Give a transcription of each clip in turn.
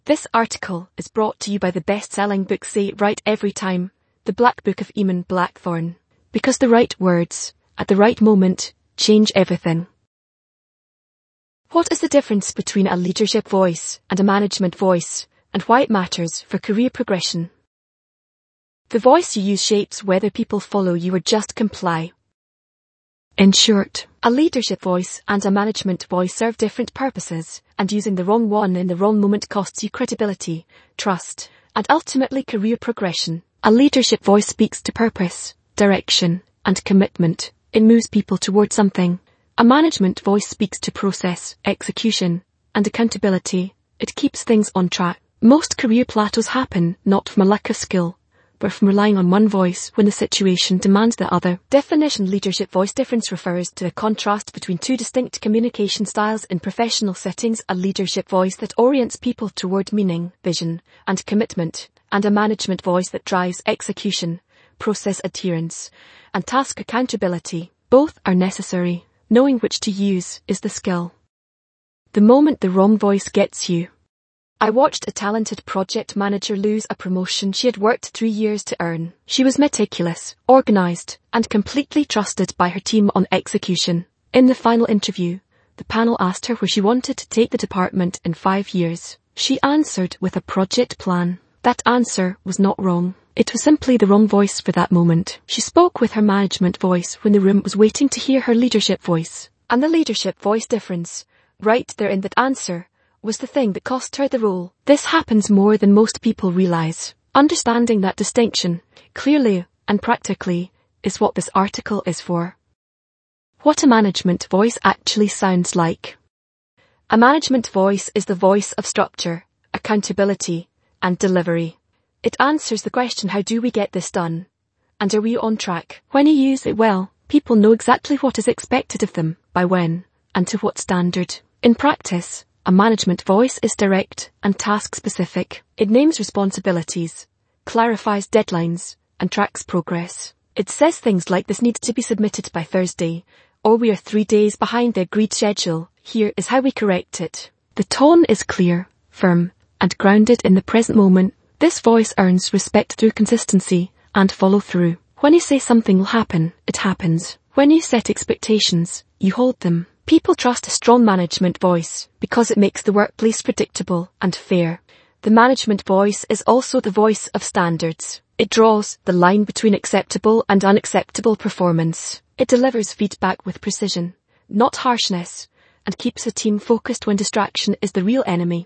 This article is brought to you by the best-selling book Say It Right Every Time, The Black Book of Eamon Blackthorne. Because the right words, at the right moment, change everything. What is the difference between a leadership voice and a management voice, and why it matters for career progression? The voice you use shapes whether people follow you or just comply. In short, a leadership voice and a management voice serve different purposes, and using the wrong one in the wrong moment costs you credibility, trust, and ultimately career progression. A leadership voice speaks to purpose, direction, and commitment. It moves people towards something. A management voice speaks to process, execution, and accountability. It keeps things on track. Most career plateaus happen not from a lack of skill, but from relying on one voice when the situation demands the other. Definition: leadership voice difference refers to the contrast between two distinct communication styles in professional settings: a leadership voice that orients people toward meaning, vision, and commitment, and a management voice that drives execution, process adherence, and task accountability. Both are necessary. Knowing which to use is the skill. The moment the wrong voice gets you. I watched a talented project manager lose a promotion she had worked 3 years to earn. She was meticulous, organized, and completely trusted by her team on execution. In the final interview, the panel asked her where she wanted to take the department in 5 years. She answered with a project plan. That answer was not wrong. It was simply the wrong voice for that moment. She spoke with her management voice when the room was waiting to hear her leadership voice. And the leadership voice difference, right there in that answer, was the thing that cost her the role. This happens more than most people realize. Understanding that distinction, clearly and practically, is what this article is for. What a management voice actually sounds like. A management voice is the voice of structure, accountability, and delivery. It answers the question, how do we get this done? And are we on track? When you use it well, people know exactly what is expected of them, by when, and to what standard. In practice, a management voice is direct and task-specific. It names responsibilities, clarifies deadlines, and tracks progress. It says things like, this needs to be submitted by Thursday, or we are 3 days behind the agreed schedule. Here is how we correct it. The tone is clear, firm, and grounded in the present moment. This voice earns respect through consistency and follow-through. When you say something will happen, it happens. When you set expectations, you hold them. People trust a strong management voice because it makes the workplace predictable and fair. The management voice is also the voice of standards. It draws the line between acceptable and unacceptable performance. It delivers feedback with precision, not harshness, and keeps a team focused when distraction is the real enemy.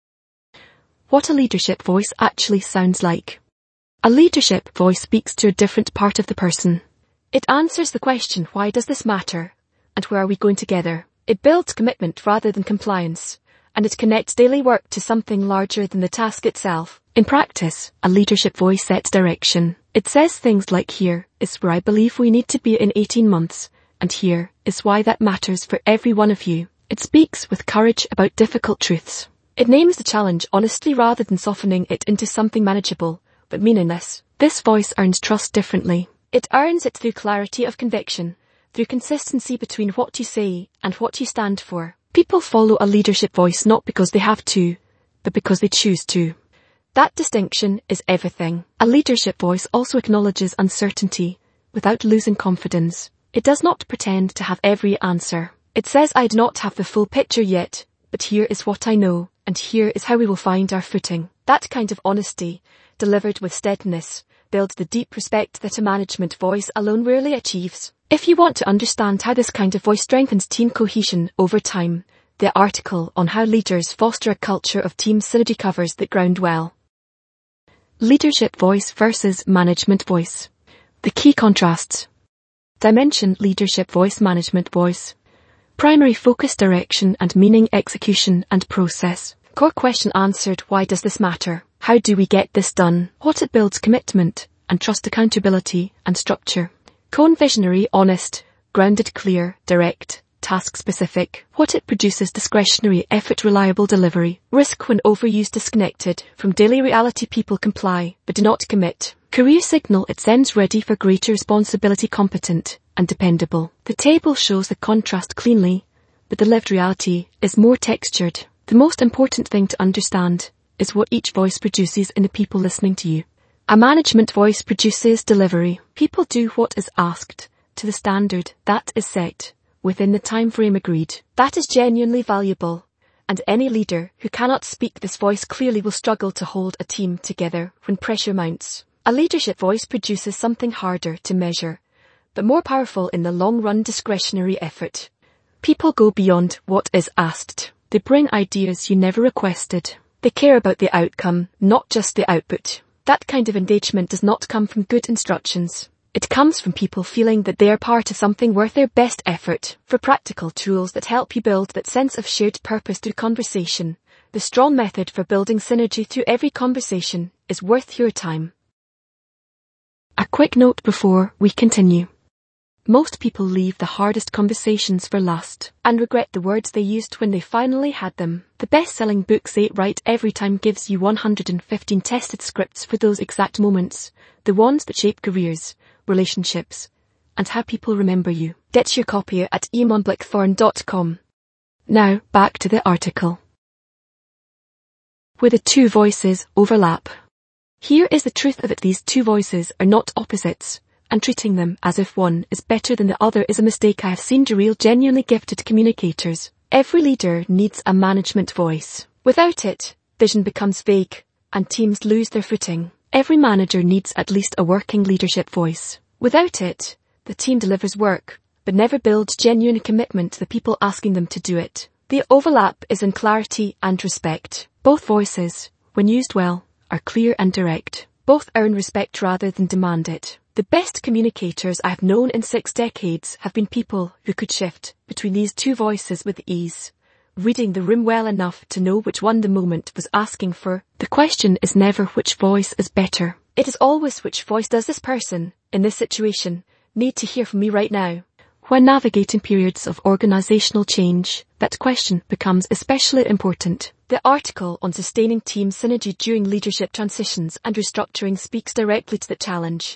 What a leadership voice actually sounds like. A leadership voice speaks to a different part of the person. It answers the question, why does this matter? And where are we going together? It builds commitment rather than compliance, and it connects daily work to something larger than the task itself. In practice, a leadership voice sets direction. It says things like, here is where I believe we need to be in 18 months, and here is why that matters for every one of you. It speaks with courage about difficult truths. It names the challenge honestly rather than softening it into something manageable, but meaningless. This voice earns trust differently. It earns it through clarity of conviction, through consistency between what you say and what you stand for. People follow a leadership voice not because they have to, but because they choose to. That distinction is everything. A leadership voice also acknowledges uncertainty, without losing confidence. It does not pretend to have every answer. It says, I do not have the full picture yet, but here is what I know, and here is how we will find our footing. That kind of honesty, delivered with steadiness, builds the deep respect that a management voice alone rarely achieves. If you want to understand how this kind of voice strengthens team cohesion over time, the article on how leaders foster a culture of team synergy covers that ground well. Leadership voice versus management voice. The key contrasts. Dimension: leadership voice, management voice. Primary focus: direction and meaning, execution and process. Core question answered: why does this matter? How do we get this done? What it builds: commitment and trust, accountability and structure. Cone: visionary, honest, grounded, clear, direct, task-specific. What it produces: discretionary, effort, reliable delivery. Risk: when overused, disconnected from daily reality, people comply but do not commit. Career signal: it sends ready for greater responsibility, competent and dependable. The table shows the contrast cleanly, but the lived reality is more textured. The most important thing to understand is what each voice produces in the people listening to you. A management voice produces delivery. People do what is asked, to the standard that is set, within the time frame agreed. That is genuinely valuable, and any leader who cannot speak this voice clearly will struggle to hold a team together when pressure mounts. A leadership voice produces something harder to measure, but more powerful in the long-run discretionary effort. People go beyond what is asked. They bring ideas you never requested. They care about the outcome, not just the output. That kind of engagement does not come from good instructions. It comes from people feeling that they are part of something worth their best effort. For practical tools that help you build that sense of shared purpose through conversation, the strong method for building synergy through every conversation is worth your time. A quick note before we continue. Most people leave the hardest conversations for last and regret the words they used when they finally had them. The best-selling book Say It Right Every Time gives you 115 tested scripts for those exact moments, the ones that shape careers, relationships, and how people remember you. Get your copy at eamonblackthorn.com. Now, back to the article. Where the two voices overlap. Here is the truth of it: these two voices are not opposites, and treating them as if one is better than the other is a mistake I have seen derail genuinely gifted communicators. Every leader needs a management voice. Without it, vision becomes vague, and teams lose their footing. Every manager needs at least a working leadership voice. Without it, the team delivers work, but never builds genuine commitment to the people asking them to do it. The overlap is in clarity and respect. Both voices, when used well, are clear and direct. Both earn respect rather than demand it. The best communicators I have known in 6 decades have been people who could shift between these two voices with ease, reading the room well enough to know which one the moment was asking for. The question is never which voice is better. It is always which voice does this person, in this situation, need to hear from me right now. When navigating periods of organizational change, that question becomes especially important. The article on sustaining team synergy during leadership transitions and restructuring speaks directly to the challenge.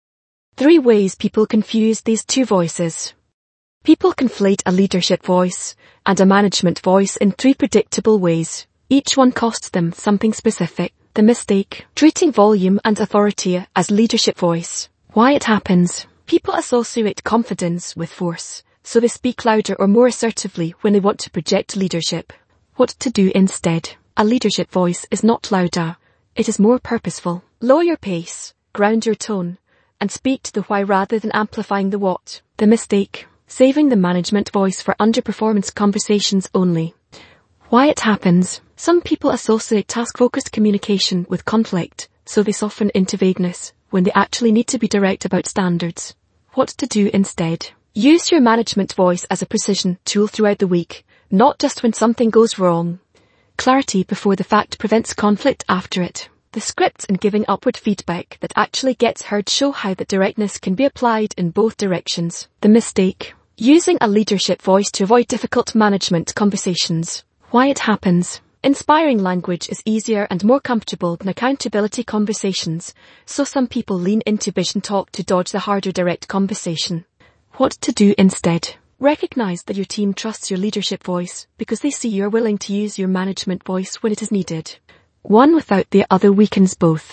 3 ways people confuse these two voices. People conflate a leadership voice and a management voice in 3 predictable ways. Each one costs them something specific. The mistake: treating volume and authority as leadership voice. Why it happens. People associate confidence with force, so they speak louder or more assertively when they want to project leadership. What to do instead. A leadership voice is not louder. It is more purposeful. Lower your pace, ground your tone, and speak to the why rather than amplifying the what. The mistake: saving the management voice for underperformance conversations only. Why it happens. Some people associate task-focused communication with conflict, so they soften into vagueness when they actually need to be direct about standards. What to do instead. Use your management voice as a precision tool throughout the week, not just when something goes wrong. Clarity before the fact prevents conflict after it. The scripts in giving upward feedback that actually gets heard show how that directness can be applied in both directions. The mistake: using a leadership voice to avoid difficult management conversations. Why it happens. Inspiring language is easier and more comfortable than accountability conversations, so some people lean into vision talk to dodge the harder direct conversation. What to do instead. Recognize that your team trusts your leadership voice because they see you're willing to use your management voice when it is needed. One without the other weakens both.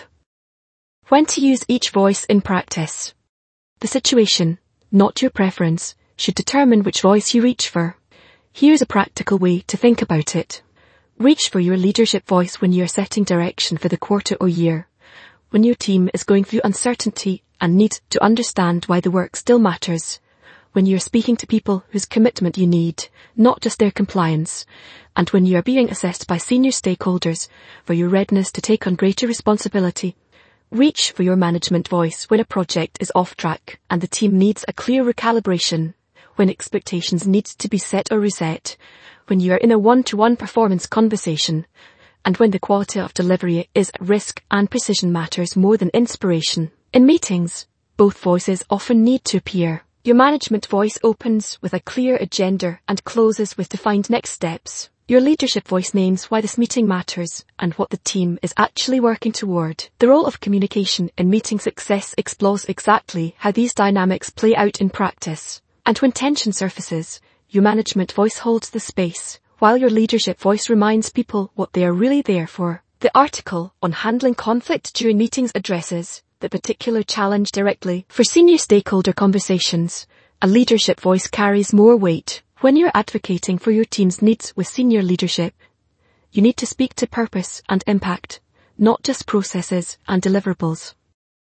When to use each voice in practice. The situation, not your preference, should determine which voice you reach for. Here's a practical way to think about it. Reach for your leadership voice when you're setting direction for the quarter or year, when your team is going through uncertainty and need to understand why the work still matters, when you're speaking to people whose commitment you need, not just their compliance, and when you are being assessed by senior stakeholders for your readiness to take on greater responsibility. Reach for your management voice when a project is off track and the team needs a clear recalibration, when expectations need to be set or reset, when you are in a one-to-one performance conversation, and when the quality of delivery is at risk and precision matters more than inspiration. In meetings, both voices often need to appear. Your management voice opens with a clear agenda and closes with defined next steps. Your leadership voice names why this meeting matters and what the team is actually working toward. The role of communication in meeting success explores exactly how these dynamics play out in practice. And when tension surfaces, your management voice holds the space, while your leadership voice reminds people what they are really there for. The article on handling conflict during meetings addresses the particular challenge directly. For senior stakeholder conversations, a leadership voice carries more weight. When you're advocating for your team's needs with senior leadership, you need to speak to purpose and impact, not just processes and deliverables.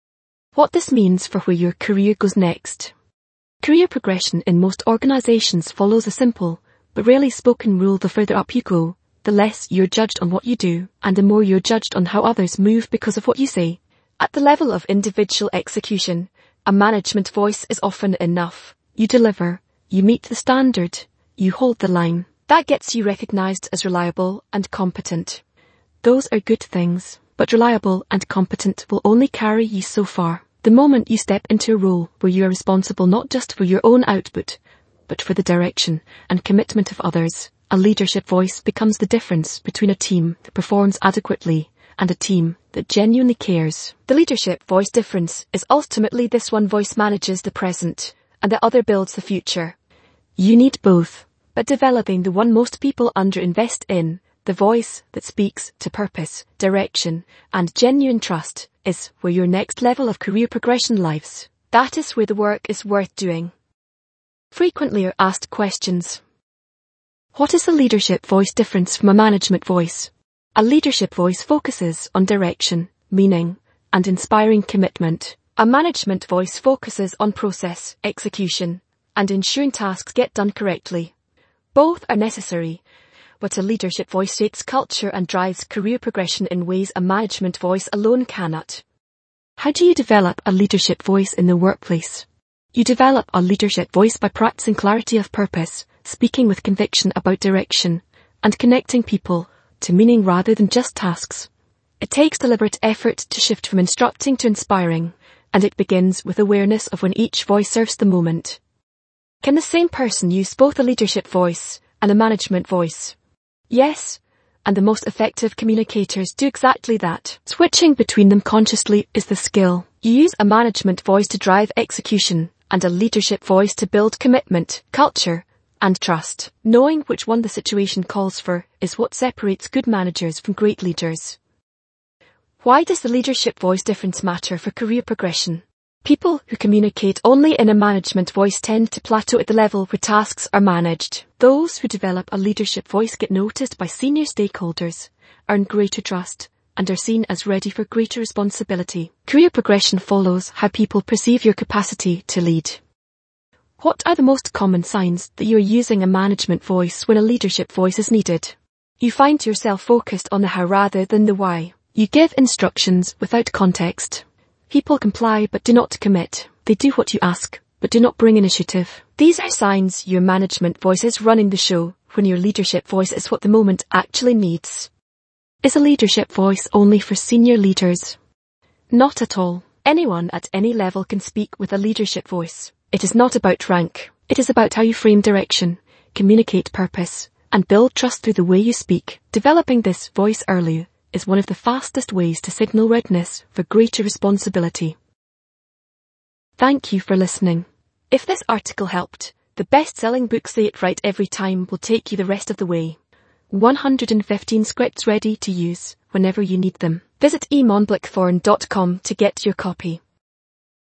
What this means for where your career goes next. Career progression in most organizations follows a simple, but rarely spoken rule: the further up you go, the less you're judged on what you do, and the more you're judged on how others move because of what you say. At the level of individual execution, a management voice is often enough. You deliver, you meet the standard, you hold the line. That gets you recognized as reliable and competent. Those are good things, but reliable and competent will only carry you so far. The moment you step into a role where you are responsible not just for your own output, but for the direction and commitment of others, a leadership voice becomes the difference between a team that performs adequately and a team that genuinely cares. The leadership voice difference is ultimately this: one voice manages the present, and the other builds the future. You need both, but developing the one most people underinvest in, the voice that speaks to purpose, direction, and genuine trust, is where your next level of career progression lies. That is where the work is worth doing. Frequently asked questions. What is the leadership voice difference from a management voice? A leadership voice focuses on direction, meaning, and inspiring commitment. A management voice focuses on process, execution, and ensuring tasks get done correctly. Both are necessary, but a leadership voice shapes culture and drives career progression in ways a management voice alone cannot. How do you develop a leadership voice in the workplace? You develop a leadership voice by practicing clarity of purpose, speaking with conviction about direction, and connecting people to meaning rather than just tasks. It takes deliberate effort to shift from instructing to inspiring, and it begins with awareness of when each voice serves the moment. Can the same person use both a leadership voice and a management voice? Yes, and the most effective communicators do exactly that. Switching between them consciously is the skill. You use a management voice to drive execution, and a leadership voice to build commitment, culture, and trust. Knowing which one the situation calls for is what separates good managers from great leaders. Why does the leadership voice difference matter for career progression? People who communicate only in a management voice tend to plateau at the level where tasks are managed. Those who develop a leadership voice get noticed by senior stakeholders, earn greater trust, and are seen as ready for greater responsibility. Career progression follows how people perceive your capacity to lead. What are the most common signs that you are using a management voice when a leadership voice is needed? You find yourself focused on the how rather than the why. You give instructions without context. People comply but do not commit. They do what you ask, but do not bring initiative. These are signs your management voice is running the show, when your leadership voice is what the moment actually needs. Is a leadership voice only for senior leaders? Not at all. Anyone at any level can speak with a leadership voice. It is not about rank. It is about how you frame direction, communicate purpose, and build trust through the way you speak. Developing this voice early is one of the fastest ways to signal readiness for greater responsibility. Thank you for listening. If this article helped, the best-selling book Say It Right Every Time will take you the rest of the way. 115 scripts ready to use whenever you need them. Visit emonblackthorn.com to get your copy.